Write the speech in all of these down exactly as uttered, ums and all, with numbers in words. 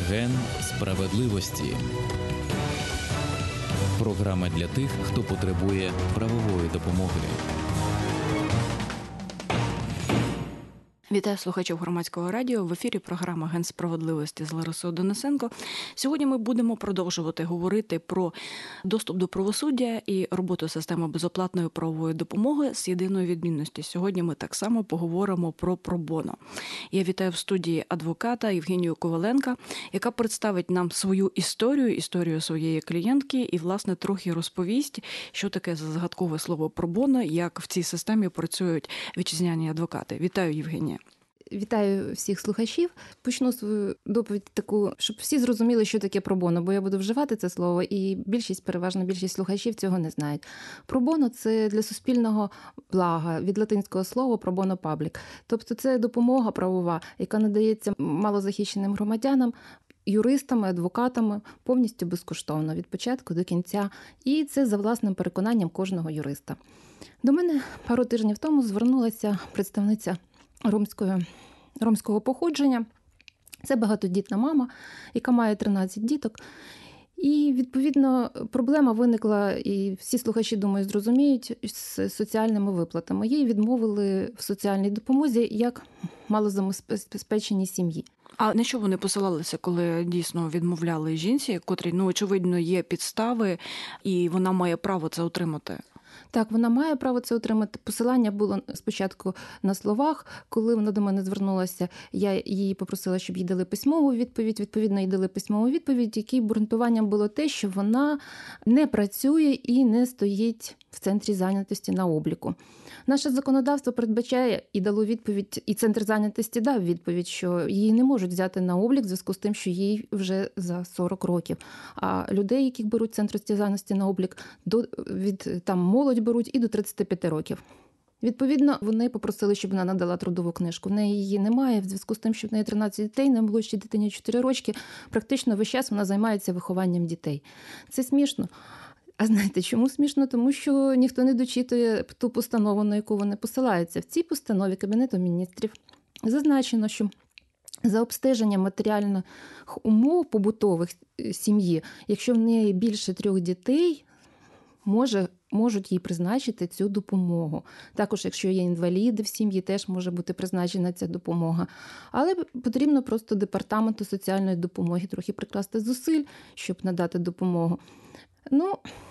Ген справедливості. Програма для тих, хто потребує правової допомоги. Вітаю слухачів Громадського радіо. В ефірі програма «Ген справедливості» з Ларисою Денисенко. Сьогодні ми будемо продовжувати говорити про доступ до правосуддя і роботу системи безоплатної правової допомоги з єдиною відмінністю. Сьогодні ми так само поговоримо про пробоно. Я вітаю в студії адвоката Євгенію Коваленка, яка представить нам свою історію, історію своєї клієнтки і, власне, трохи розповість, що таке за загадкове слово пробоно, як в цій системі працюють вітчизняні адвокати. Вітаю, Євгенія. Вітаю всіх слухачів. Почну свою доповідь таку, щоб всі зрозуміли, що таке пробоно, бо я буду вживати це слово, і більшість, переважна більшість слухачів цього не знають. Пробоно – це для суспільного блага, від латинського слова пробоно паблік. Тобто це допомога правова, яка надається малозахищеним громадянам, юристами, адвокатами, повністю безкоштовно, від початку до кінця. І це за власним переконанням кожного юриста. До мене пару тижнів тому звернулася представниця ромської, ромського походження. Це багатодітна мама, яка має тринадцять діток. І, відповідно, проблема виникла, і всі слухачі, думаю, зрозуміють, з соціальними виплатами. Їй відмовили в соціальній допомозі як малозабезпеченій сім'ї. А на що вони посилалися, коли дійсно відмовляли жінці, котрій, ну, очевидно, є підстави, і вона має право це отримати? Так, вона має право це отримати. Посилання було спочатку на словах. Коли вона до мене звернулася, я її попросила, щоб їй дали письмову відповідь. Відповідно, їй дали письмову відповідь, якій обґрунтуванням було те, що вона не працює і не стоїть в центрі зайнятості на обліку. Наше законодавство передбачає і дало відповідь, і центр зайнятості дав відповідь, що її не можуть взяти на облік в зв'язку з тим, що їй вже за сорок років. А людей, яких беруть в центр зайнятості на облік, до, від там молодь беруть і до тридцяти п'яти років. Відповідно, вони попросили, щоб вона надала трудову книжку. В неї її немає, в зв'язку з тим, що в неї тринадцять дітей, наймолодшій дитині чотири рочки, практично весь час вона займається вихованням дітей. Це смішно. А знаєте, чому смішно? Тому що ніхто не дочитує ту постанову, на яку вони посилаються. В цій постанові Кабінету міністрів зазначено, що за обстеження матеріальних умов побутових сім'ї, якщо в неї більше трьох дітей, може, можуть їй призначити цю допомогу. Також, якщо є інваліди в сім'ї, теж може бути призначена ця допомога. Але потрібно просто Департаменту соціальної допомоги трохи прикласти зусиль, щоб надати допомогу. Ну,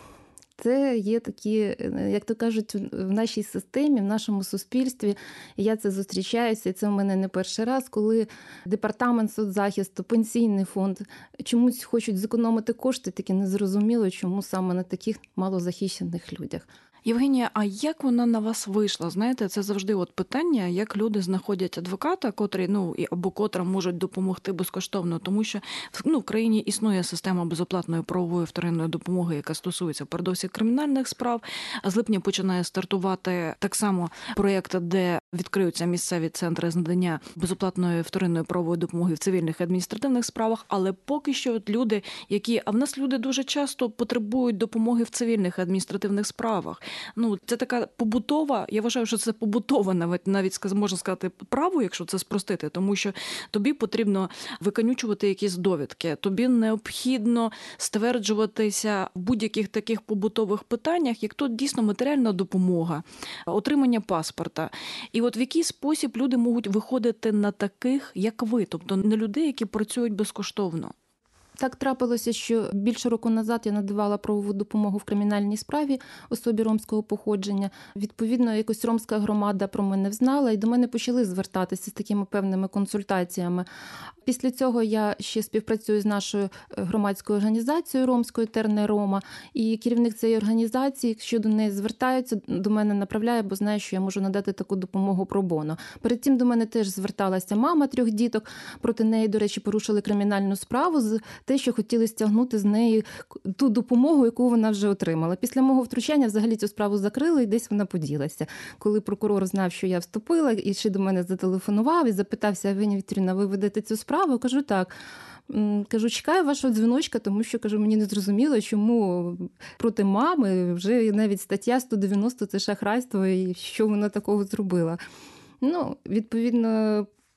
це є такі, як то кажуть, в нашій системі, в нашому суспільстві. Я це зустрічаюся, і це в мене не перший раз, коли Департамент соцзахисту, Пенсійний фонд чомусь хочуть зекономити кошти, таки незрозуміло, чому саме на таких малозахищених людях. Євгенія, а як вона на вас вийшла? Знаєте, це завжди от питання, як люди знаходять адвоката, котрий, ну, або котра можуть допомогти безкоштовно, тому що ну, в країні існує система безоплатної правової вторинної допомоги, яка стосується передовсім кримінальних справ. А з липня починає стартувати так само проєкт, де відкриються місцеві центри з надання безоплатної вторинної правової допомоги в цивільних і адміністративних справах, але поки що от люди, які, а в нас люди дуже часто потребують допомоги в цивільних і адміністративних справах. Ну, це така побутова, я вважаю, що це побутова, навіть, навіть можна сказати, право, якщо це спростити, тому що тобі потрібно виконючувати якісь довідки, тобі необхідно стверджуватися в будь-яких таких побутових питаннях, як то дійсно матеріальна допомога, отримання паспорта. І от в який спосіб люди можуть виходити на таких, як ви, тобто на людей, які працюють безкоштовно? Так трапилося, що більше року назад я надавала правову допомогу в кримінальній справі особі ромського походження. Відповідно, якось ромська громада про мене взнала, і до мене почали звертатися з такими певними консультаціями. Після цього я ще співпрацюю з нашою громадською організацією ромською «Терне Рома», і керівник цієї організації, якщо до неї звертаються, до мене направляє, бо знає, що я можу надати таку допомогу пробоно. Перед цим до мене теж зверталася мама трьох діток, проти неї, до речі, порушили кримінальну справу з те, що хотіли стягнути з неї ту допомогу, яку вона вже отримала. Після мого втручання взагалі цю справу закрили, і десь вона поділася. Коли прокурор знав, що я вступила, і ще до мене зателефонував і запитався: Євгенія Вікторівна, ви ведете цю справу? Кажу, так. Кажу, чекаю вашого дзвіночка, тому що, кажу, мені не зрозуміло, чому проти мами вже навіть стаття сто дев'яносто – це шахрайство, і що вона такого зробила. Ну, відповідно,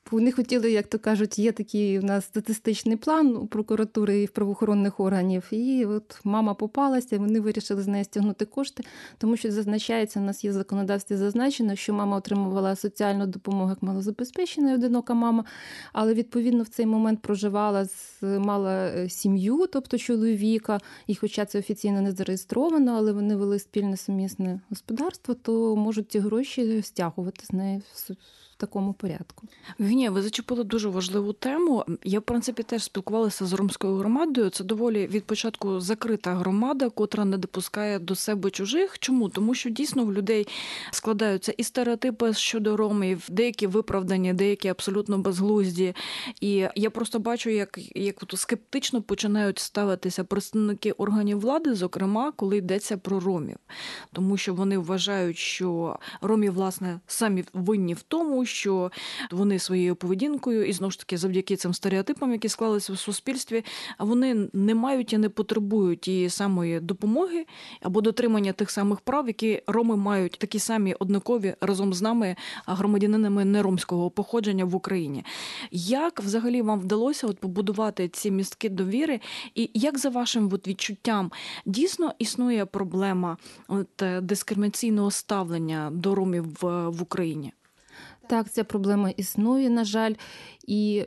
Вони хотіли, як то кажуть, є такий у нас статистичний план у прокуратури і в правоохоронних органів. І от мама попалася, вони вирішили з неї стягнути кошти, тому що зазначається, у нас є в законодавстві зазначено, що мама отримувала соціальну допомогу як малозабезпечена одинока мама, але відповідно в цей момент проживала, мала сім'ю, тобто чоловіка, і хоча це офіційно не зареєстровано, але вони вели спільне сумісне господарство, то можуть ці гроші стягувати з неї в такому порядку. Євгенія, ви зачепили дуже важливу тему. Я, в принципі, теж спілкувалася з ромською громадою. Це доволі від початку закрита громада, котра не допускає до себе чужих. Чому? Тому що дійсно в людей складаються і стереотипи щодо ромів, деякі виправдані, деякі абсолютно безглузді. І я просто бачу, як, як скептично починають ставитися представники органів влади, зокрема, коли йдеться про ромів. Тому що вони вважають, що ромі, власне, самі винні в тому, що вони своєю поведінкою, і знову ж таки завдяки цим стереотипам, які склалися в суспільстві, вони не мають і не потребують тієї самої допомоги або дотримання тих самих прав, які роми мають, такі самі однакові разом з нами, громадянинами неромського походження в Україні. Як взагалі вам вдалося от побудувати ці містки довіри? І як за вашим от відчуттям дійсно існує проблема от, дискримінаційного ставлення до ромів в, в Україні? Так, ця проблема існує, на жаль, і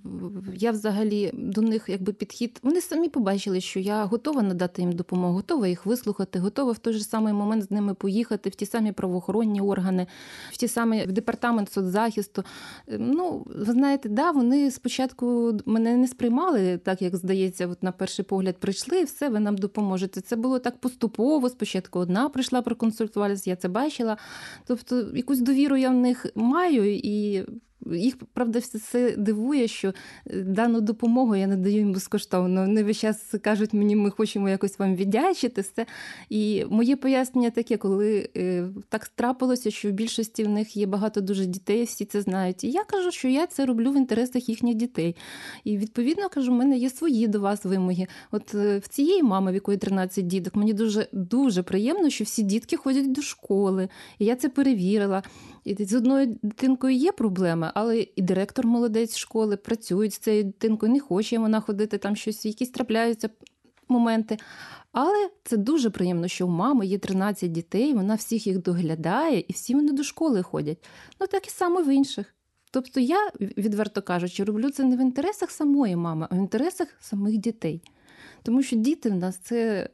я взагалі до них якби підхід, вони самі побачили, що я готова надати їм допомогу, готова їх вислухати, готова в той же самий момент з ними поїхати в ті самі правоохоронні органи, в ті самі в департамент соцзахисту. Ну, ви знаєте, да, вони спочатку мене не сприймали, так як здається, от на перший погляд прийшли, і все, ви нам допоможете. Це було так поступово, спочатку одна прийшла проконсультувалася, я це бачила. Тобто якусь довіру я в них маю, і їх, правда, все дивує, що дану допомогу я надаю їм безкоштовно. Вони весь час кажуть мені, ми хочемо якось вам віддячити все. І моє пояснення таке, коли е, так трапилося, що в більшості в них є багато дуже дітей, всі це знають. І я кажу, що я це роблю в інтересах їхніх дітей. І відповідно, кажу, в мене є свої до вас вимоги. От е, в цієї мами, в якої тринадцять діток, мені дуже, дуже приємно, що всі дітки ходять до школи. І я це перевірила. І з одною дитинкою є проблеми, але і директор молодець школи, працюють з цією дитинкою, не хоче вона ходити, там щось, якісь трапляються моменти. Але це дуже приємно, що у мами є тринадцять дітей, вона всіх їх доглядає, і всі вони до школи ходять. Ну, так і само в інших. Тобто я, відверто кажучи, роблю це не в інтересах самої мами, а в інтересах самих дітей. Тому що діти в нас – це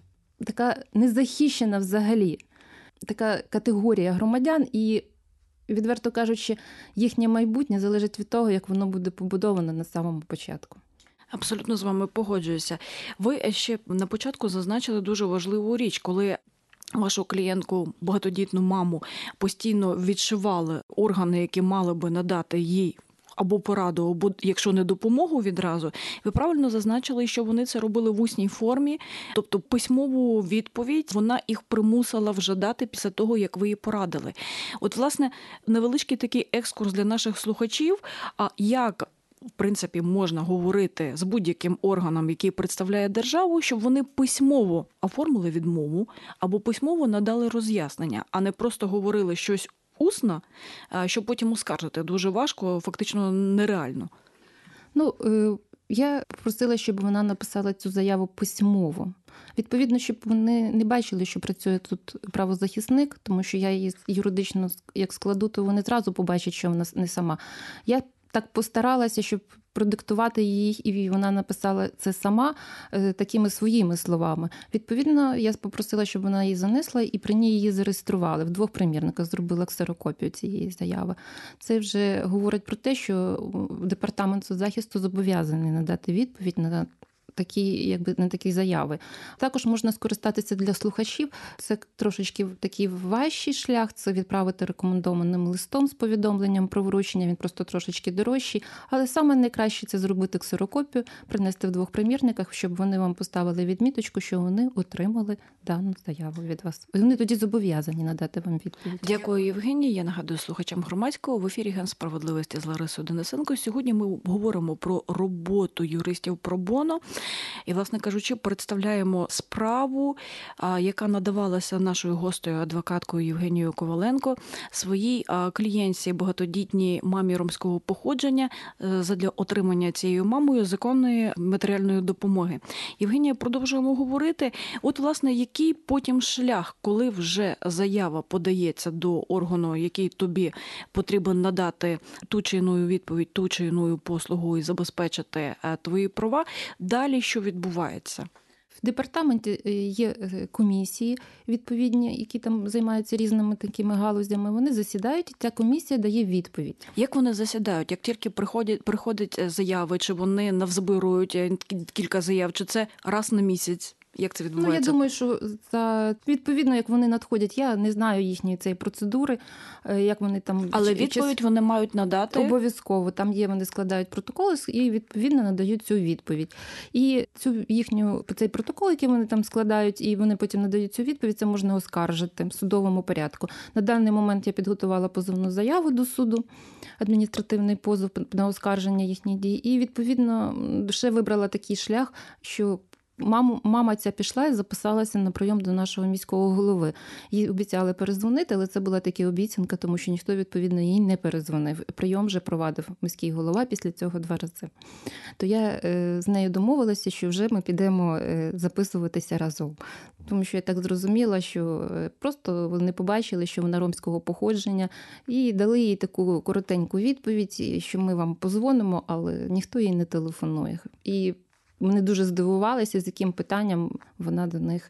така незахищена взагалі, така категорія громадян, і відверто кажучи, їхнє майбутнє залежить від того, як воно буде побудовано на самому початку. Абсолютно з вами погоджуюся. Ви ще на початку зазначили дуже важливу річ, коли вашу клієнтку, багатодітну маму, постійно відшивали органи, які мали би надати їй або пораду, або, якщо не допомогу відразу, ви правильно зазначили, що вони це робили в усній формі, тобто письмову відповідь вона їх примусила вже дати після того, як ви їй порадили. От, власне, невеличкий такий екскурс для наших слухачів, а як в принципі, можна говорити з будь-яким органом, який представляє державу, щоб вони письмово оформили відмову або письмово надали роз'яснення, а не просто говорили щось усно, щоб потім оскаржити. Дуже важко, фактично нереально. Ну, я попросила, щоб вона написала цю заяву письмово. Відповідно, щоб вони не бачили, що працює тут правозахисник, тому що я її юридично як складу, то вони зразу побачать, що вона не сама. Я так постаралася, щоб продиктувати їй, і вона написала це сама такими своїми словами. Відповідно, я попросила, щоб вона її занесла, і при ній її зареєстрували. В двох примірниках зробила ксерокопію цієї заяви. Це вже говорить про те, що департамент соцзахисту зобов'язаний надати відповідь на такі, якби, на такі заяви. Також можна скористатися для слухачів. Це трошечки такий важчий шлях, це відправити рекомендованим листом з повідомленням про вручення, він просто трошечки дорожчий. Але саме найкраще це зробити ксерокопію, принести в двох примірниках, щоб вони вам поставили відміточку, що вони отримали дану заяву від вас. Вони тоді зобов'язані надати вам відповідь. Дякую, Євгенія. Я нагадую слухачам Громадського. В ефірі Генсправедливості з Ларисою Денисенко. Сьогодні ми говоримо про роботу юристів про боно. І, власне кажучи, представляємо справу, яка надавалася нашою гостею, адвокаткою Євгенією Коваленко, своїй клієнтці, багатодітній мамі ромського походження, задля отримання цією мамою законної матеріальної допомоги. Євгенія, продовжуємо говорити. От, власне, який потім шлях, коли вже заява подається до органу, який тобі потрібен надати ту чи іною відповідь, ту чи іною послугу і забезпечити твої права, далі що відбувається? В департаменті є комісії відповідні, які там займаються різними такими галузями. Вони засідають, і ця комісія дає відповідь. Як вони засідають? Як тільки приходять, приходять заяви, чи вони навзбирують кілька заяв, чи це раз на місяць? Як це відбувається? Ну, я думаю, що за відповідно, як вони надходять, я не знаю їхньої цієї процедури, як вони там... Але відповідь вони мають надати? Обов'язково. Там є, вони складають протоколи і відповідно надають цю відповідь. І цю їхню, цей протокол, який вони там складають, і вони потім надають цю відповідь, це можна оскаржити в судовому порядку. На даний момент я підготувала позовну заяву до суду, адміністративний позов на оскарження їхніх дій, і відповідно ще вибрала такий шлях, що Маму, мама ця пішла і записалася на прийом до нашого міського голови. Їй обіцяли перезвонити, але це була тільки обіцянка, тому що ніхто, відповідно, їй не перезвонив. Прийом вже провадив міський голова після цього два рази. То я з нею домовилася, що вже ми підемо записуватися разом. Тому що я так зрозуміла, що просто вони побачили, що вона ромського походження, і дали їй таку коротеньку відповідь, що ми вам позвонимо, але ніхто їй не телефонує. І вони дуже здивувалися, з яким питанням вона до них,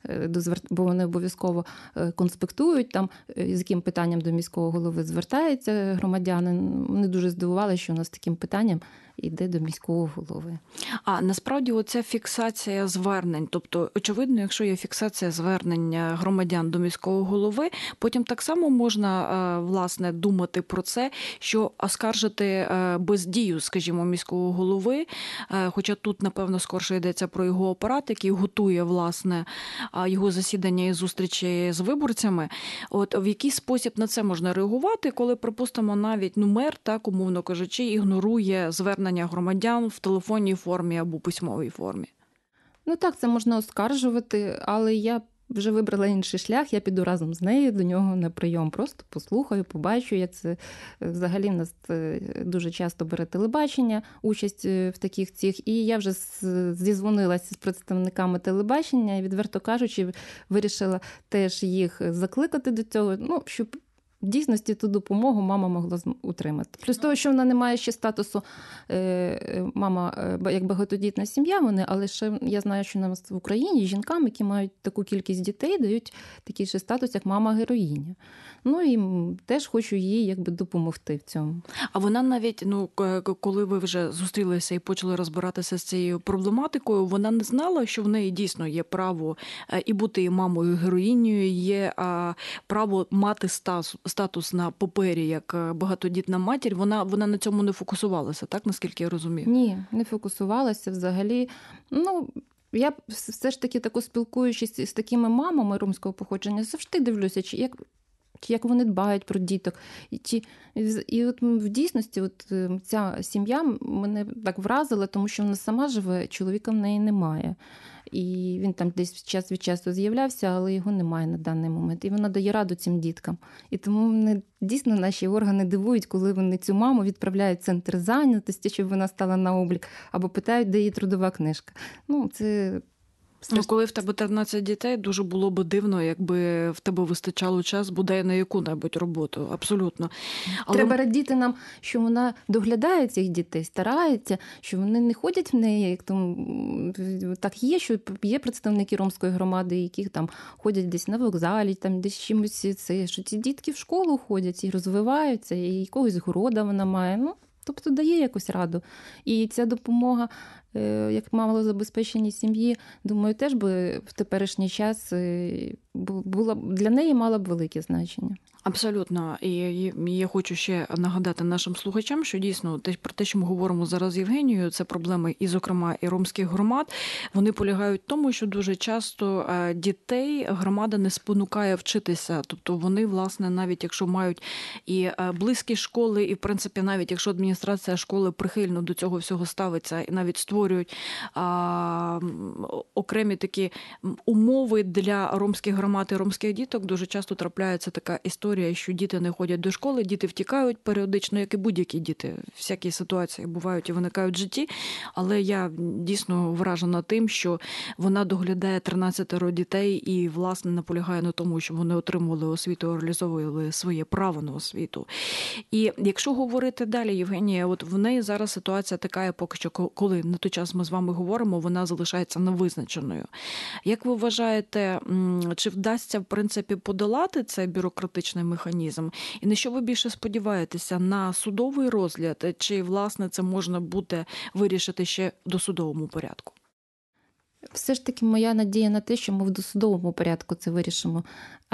бо вони обов'язково конспектують там, з яким питанням до міського голови звертається громадянин. Вони дуже здивувалися, що вона з таким питанням йде до міського голови. А насправді оця фіксація звернень, тобто, очевидно, якщо є фіксація звернення громадян до міського голови, потім так само можна, власне, думати про це, що оскаржити бездію, скажімо, міського голови, хоча тут, напевно, скорше йдеться про його апарат, який готує, власне, його засідання і зустрічі з виборцями. От в який спосіб на це можна реагувати, коли, припустимо, навіть ну, мер, так, умовно кажучи, ігнорує звернення громадян в телефонній формі або письмовій формі? Ну так, це можна оскаржувати, але я вже вибрала інший шлях, я піду разом з нею до нього на прийом. Просто послухаю, побачу, як це взагалі в нас дуже часто бере телебачення участь в таких цих. І я вже зізвонилася з представниками телебачення і, відверто кажучи, вирішила теж їх закликати до цього, ну, щоб в дійсності ту допомогу мама могла утримати. Плюс того, що вона не має ще статусу мама як багатодітна сім'я, вони, але ще я знаю, що у нас в Україні жінкам, які мають таку кількість дітей, дають такий ще статус, як мама-героїня. Ну і теж хочу їй якби допомогти в цьому. А вона навіть, ну, коли ви вже зустрілися і почали розбиратися з цією проблематикою, вона не знала, що в неї дійсно є право і бути і мамою-героїнею, є право мати статус, статус на папері як багатодітна матір. Вона, вона на цьому не фокусувалася, так, наскільки я розумію? Ні, не фокусувалася взагалі. Ну, я все ж таки тако спілкуючись з такими мамами ромського походження, завжди дивлюся, чи як як вони дбають про діток. І, чи, і от в дійсності от ця сім'я мене так вразила, тому що вона сама живе, чоловіка в неї немає. І він там десь час від часу з'являвся, але його немає на даний момент. І вона дає раду цим діткам. І тому мене дійсно наші органи дивують, коли вони цю маму відправляють в центр зайнятості, щоб вона стала на облік, або питають, де її трудова книжка. Ну, це... Ну, коли в тебе тринадцять дітей, дуже було б дивно, якби в тебе вистачало час бодай на яку-небудь роботу. Абсолютно. Але... Треба радіти нам, що вона доглядає цих дітей, старається, що вони не ходять в неї. Як там, так є, що є представники ромської громади, які там ходять десь на вокзалі, там десь чимось це, що ці дітки в школу ходять і розвиваються, і якогось города вона має. Ну, тобто дає якусь раду. І ця допомога, як малозабезпеченій сім'ї, думаю, теж би в теперішній час була для неї мала б велике значення. Абсолютно. І я хочу ще нагадати нашим слухачам, що дійсно про те, що ми говоримо зараз з Євгенією, це проблеми і, зокрема, і ромських громад. Вони полягають в тому, що дуже часто дітей громада не спонукає вчитися. Тобто вони, власне, навіть якщо мають і близькі школи, і, в принципі, навіть якщо адміністрація школи прихильно до цього всього ставиться і навіть створюють а, окремі такі умови для ромських громад і ромських діток, дуже часто трапляється така історія, що діти не ходять до школи, діти втікають періодично, як і будь-які діти. Всякі ситуації бувають і виникають в житті, але я дійсно вражена тим, що вона доглядає тринадцятеро дітей і, власне, наполягає на тому, щоб вони отримували освіту, реалізовували своє право на освіту. І якщо говорити далі, Євгенія, от в неї зараз ситуація така, поки що, коли на той час ми з вами говоримо, вона залишається невизначеною. Як ви вважаєте, чи вдасться, в принципі, подолати цей бюрократичний механізм? І на що ви більше сподіваєтеся? На судовий розгляд? Чи, власне, це можна буде вирішити ще в досудовому порядку? Все ж таки моя надія на те, що ми в досудовому порядку це вирішимо.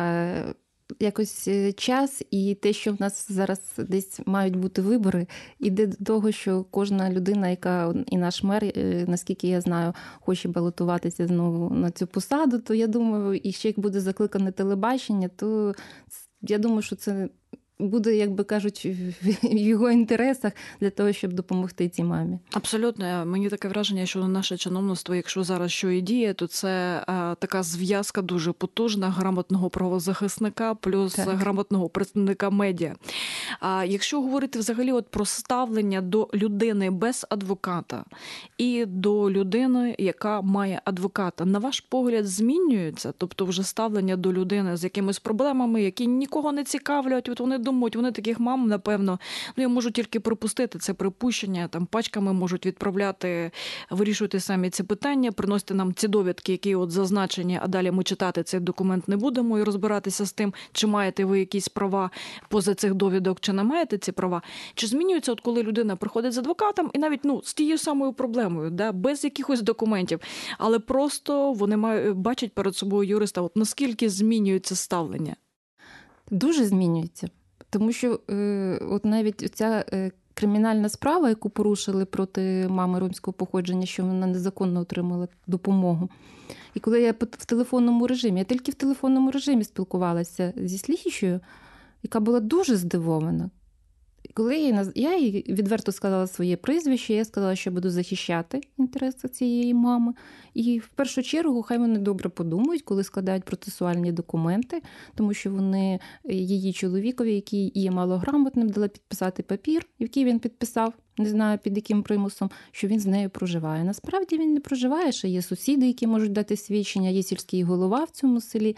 Якось час і те, що в нас зараз десь мають бути вибори, іде до того, що кожна людина, яка і наш мер, наскільки я знаю, хоче балотуватися знову на цю посаду, то я думаю, і ще як буде закликане телебачення, то я думаю, що це буде, як би кажуть, в його інтересах для того, щоб допомогти цій мамі. Абсолютно. Мені таке враження, що наше чиновництво, якщо зараз що і діє, то це а, така зв'язка дуже потужна грамотного правозахисника плюс так. грамотного представника медіа. А якщо говорити взагалі от про ставлення до людини без адвоката і до людини, яка має адвоката, на ваш погляд змінюється? Тобто вже ставлення до людини з якимись проблемами, які нікого не цікавлять, от вони думають, вони таких мам, напевно, ну я можу тільки припустити це припущення, там пачками можуть відправляти, вирішувати самі ці питання, приносити нам ці довідки, які от зазначені, а далі ми читати цей документ не будемо і розбиратися з тим, чи маєте ви якісь права поза цих довідок, чи не маєте ці права. Чи змінюється, от коли людина приходить з адвокатом і навіть ну, з тією самою проблемою, да, без якихось документів, але просто вони мають, бачать перед собою юриста, от наскільки змінюється ставлення? Дуже змінюється. Тому що е, от навіть ця е, кримінальна справа, яку порушили проти мами ромського походження, що вона незаконно отримала допомогу. І коли я в телефонному режимі, я тільки в телефонному режимі спілкувалася зі слідчою, яка була дуже здивована. Коли я, я їй відверто сказала своє прізвище, я сказала, що буду захищати інтереси цієї мами. І в першу чергу хай вони добре подумають, коли складають процесуальні документи, тому що вони її чоловікові, який є малограмотним, дали підписати папір, який він підписав, не знаю під яким примусом, що він з нею проживає. Насправді він не проживає, ще є сусіди, які можуть дати свідчення, є сільський голова в цьому селі.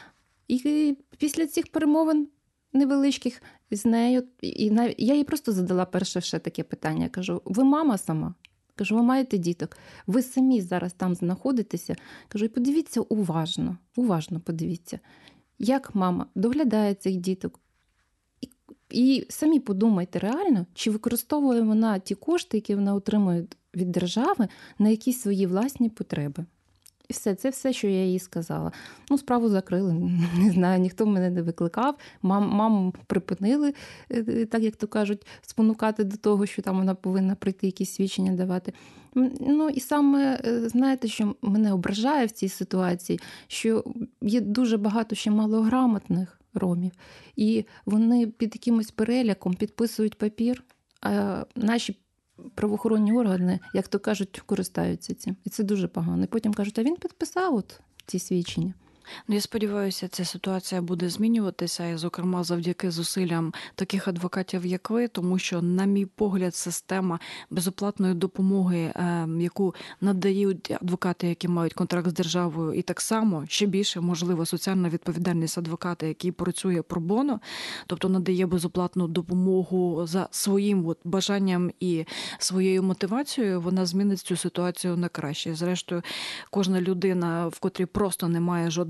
І після цих перемовин невеличких з нею, і навіть я їй просто задала перше ще таке питання. Я кажу, ви мама сама? Кажу, ви маєте діток? Ви самі зараз там знаходитеся? Кажу, і подивіться уважно, уважно подивіться, як мама доглядає цих діток. І, і самі подумайте реально, чи використовує вона ті кошти, які вона отримує від держави, на якісь свої власні потреби. І все, це все, що я їй сказала. Ну, справу закрили, не знаю, ніхто мене не викликав. Мам, маму припинили, так як то кажуть, спонукати до того, що там вона повинна прийти якісь свідчення давати. Ну, і саме, знаєте, що мене ображає в цій ситуації, що є дуже багато ще малограмотних ромів. І вони під якимось переляком підписують папір, а наші правоохоронні органи, як то кажуть, користаються цим. І це дуже погано. І потім кажуть, а він підписав от ці свідчення. Ну, я сподіваюся, ця ситуація буде змінюватися, і, зокрема, завдяки зусиллям таких адвокатів, як ви, тому що, на мій погляд, система безоплатної допомоги, яку надають адвокати, які мають контракт з державою, і так само, ще більше, можливо, соціальна відповідальність адвоката, який працює пробоно, тобто надає безоплатну допомогу за своїм от бажанням і своєю мотивацією, вона змінить цю ситуацію на краще. Зрештою, кожна людина, в котрій просто немає жодних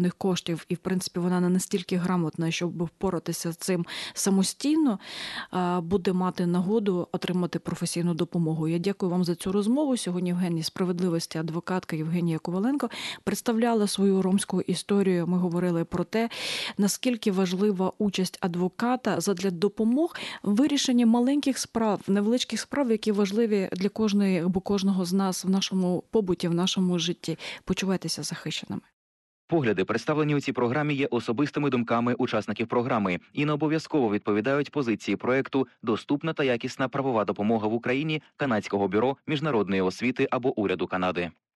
потрібних коштів, і, в принципі, вона не настільки грамотна, щоб впоратися з цим самостійно, буде мати нагоду отримати професійну допомогу. Я дякую вам за цю розмову. Сьогодні Євгенія Справедливості, адвокатка Євгенія Коваленко, представляла свою ромську історію. Ми говорили про те, наскільки важлива участь адвоката задля допомог в вирішенні маленьких справ, невеличких справ, які важливі для кожної або кожного з нас в нашому побуті, в нашому житті. Почувайтеся захищеними. Погляди, представлені у цій програмі, є особистими думками учасників програми і не обов'язково відповідають позиції проекту «Доступна та якісна правова допомога в Україні» Канадського бюро міжнародної освіти або уряду Канади.